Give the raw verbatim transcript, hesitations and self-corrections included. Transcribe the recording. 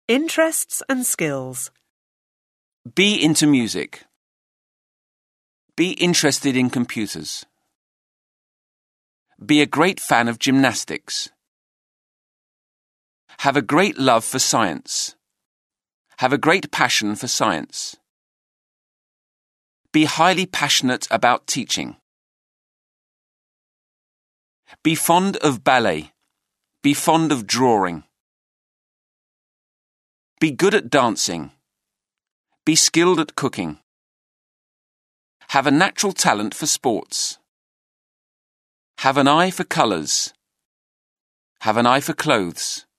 Interests and skills. Be into music. Be interested in computers. Be a great fan of gymnastics. Have a great love for science. Have a great passion for science. Be highly passionate about teaching. Be fond of ballet. Be fond of drawing. Be good at dancing. Be skilled at cooking. Have a natural talent for sports. Have an eye for colours. Have an eye for clothes.